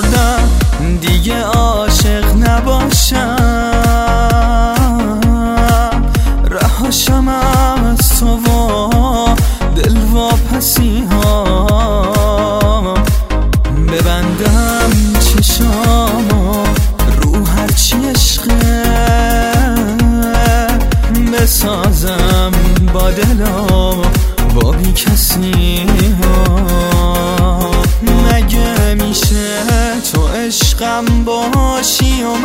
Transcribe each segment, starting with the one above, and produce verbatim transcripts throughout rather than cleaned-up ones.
خوردم دیگه عاشق نباشم، رهاشم از تو و دل واپسی ها، ببندم چشامو رو هرچی عشقه، بسازم با دلم با بی کسی ها. مگه میشه تو عشقم باشی و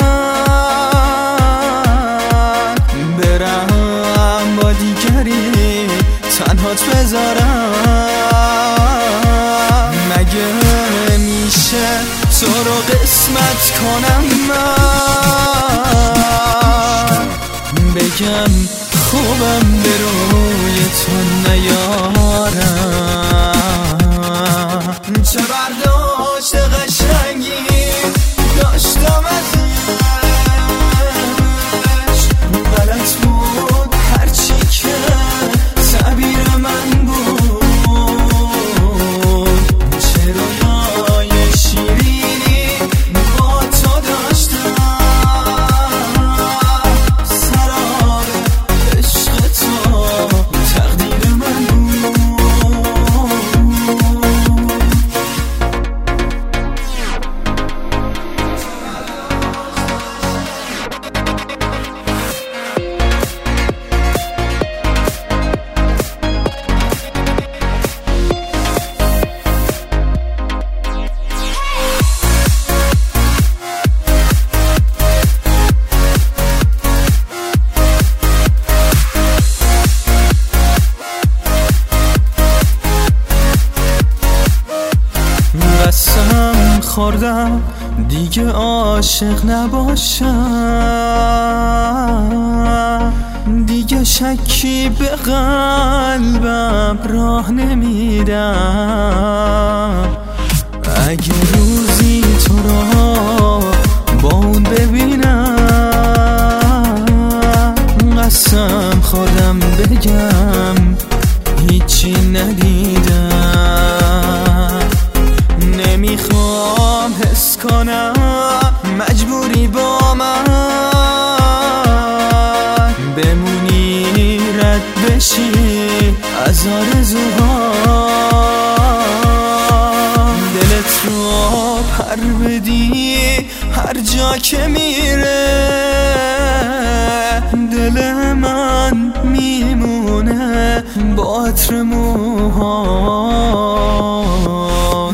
من برم با دیگری تنهات بذارم؟ مگه میشه تو رو قسمت کنم من بگم خوبم به روی تو نیارم؟ چه برداشت قشنگی داشتم ازش، غلط بود هرچی که تعبیر من بود، چه رویای شیرینی با تو داشتم، سرار عشق تو تقدیر من بود. قسم خوردم دیگه عاشق نباشم، دیگه شکی به قلبم راه نمیدم. اگه روزی تو را با اون ببینم، قسم خوردم بگم هیچی ندیدم. نمیخوام حس کنم مجبوری با من بمونی، رد بشی از آرزوهام، دلت رو پر بدی هر جا که میره، دل من میمونه با عطر موهام.